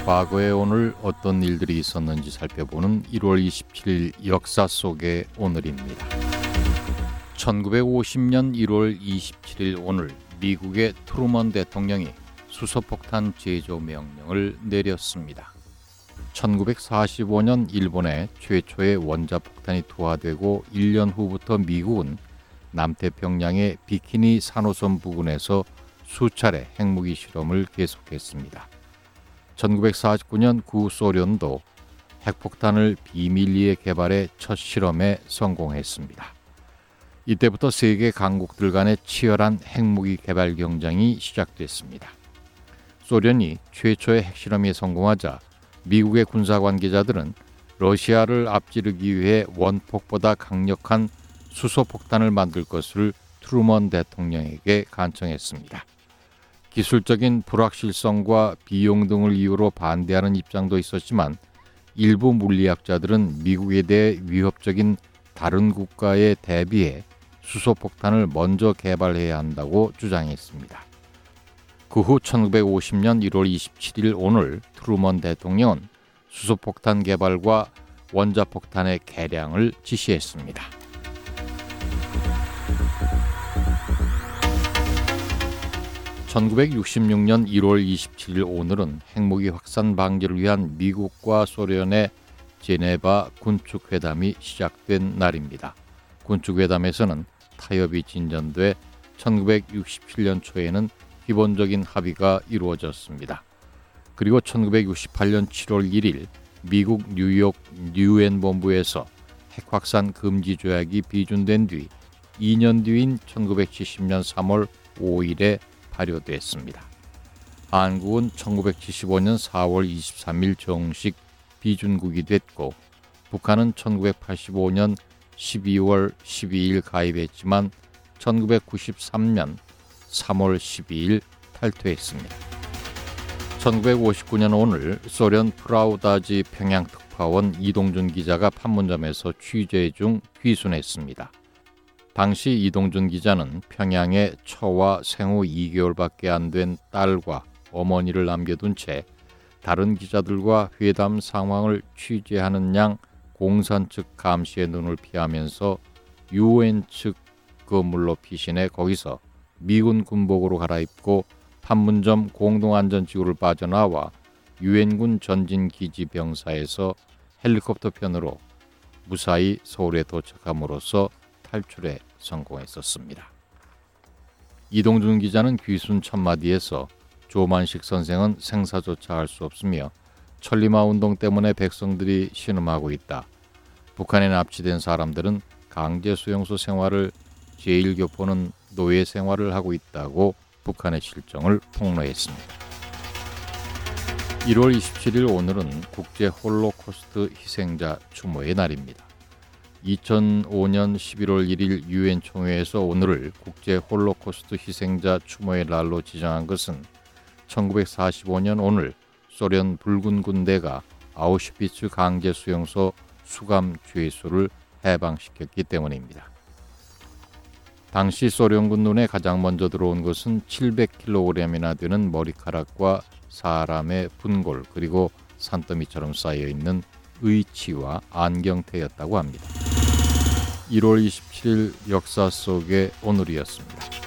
과거에 오늘 어떤 일들이 있었는지 살펴보는 1월 27일 역사 속의 오늘입니다. 1950년 1월 27일 오늘 미국의 트루먼 대통령이 수소폭탄 제조 명령을 내렸습니다. 1945년 일본에 최초의 원자폭탄이 투하되고 1년 후부터 미국은 남태평양의 비키니 산호섬 부근에서 수차례 핵무기 실험을 계속했습니다. 1949년 구소련도 핵폭탄을 비밀리에 개발해 첫 실험에 성공했습니다. 이때부터 세계 강국들 간의 치열한 핵무기 개발 경쟁이 시작됐습니다. 소련이 최초의 핵실험에 성공하자 미국의 군사 관계자들은 러시아를 앞지르기 위해 원폭보다 강력한 수소폭탄을 만들 것을 트루먼 대통령에게 간청했습니다. 기술적인 불확실성과 비용 등을 이유로 반대하는 입장도 있었지만 일부 물리학자들은 미국에 대해 위협적인 다른 국가에 대비해 수소폭탄을 먼저 개발해야 한다고 주장했습니다. 그 후 1950년 1월 27일 오늘 트루먼 대통령은 수소폭탄 개발과 원자폭탄의 개량을 지시했습니다. 1966년 1월 27일 오늘은 핵무기 확산 방지를 위한 미국과 소련의 제네바 군축회담이 시작된 날입니다. 군축회담에서는 타협이 진전돼 1967년 초에는 기본적인 합의가 이루어졌습니다. 그리고 1968년 7월 1일 미국 뉴욕 유엔 본부에서 핵확산 금지 조약이 비준된 뒤 2년 뒤인 1970년 3월 5일에 발효됐습니다. 한국은 1975년 4월 23일 정식 비준국이 됐고 북한은 1985년 12월 12일 가입했지만 1993년 3월 12일 탈퇴했습니다. 1959년 오늘 소련 프라우다지 평양특파원 이동준 기자가 판문점에서 취재 중 귀순했습니다. 당시 이동준 기자는 평양에 처와 생후 2개월밖에 안 된 딸과 어머니를 남겨둔 채 다른 기자들과 회담 상황을 취재하는 양 공산 측 감시의 눈을 피하면서 유엔 측 건물로 피신해 거기서 미군 군복으로 갈아입고 판문점 공동안전지구를 빠져나와 유엔군 전진기지 병사에서 헬리콥터 편으로 무사히 서울에 도착함으로써 탈출에 성공했었습니다. 이동준 기자는 귀순 첫마디에서 조만식 선생은 생사조차 할 수 없으며 천리마 운동 때문에 백성들이 신음하고 있다. 북한에 납치된 사람들은 강제 수용소 생활을 제1교포는 노예 생활을 하고 있다고 북한의 실정을 폭로했습니다. 1월 27일 오늘은 국제 홀로코스트 희생자 추모의 날입니다. 2005년 11월 1일 유엔 총회에서 오늘을 국제 홀로코스트 희생자 추모의 날로 지정한 것은 1945년 오늘 소련 붉은 군대가 아우슈비츠 강제 수용소 수감 죄수를 해방시켰기 때문입니다. 당시 소련군 눈에 가장 먼저 들어온 것은 700kg이나 되는 머리카락과 사람의 분골 그리고 산더미처럼 쌓여있는 의치와 안경테였다고 합니다. 1월 27일 역사 속의 오늘이었습니다.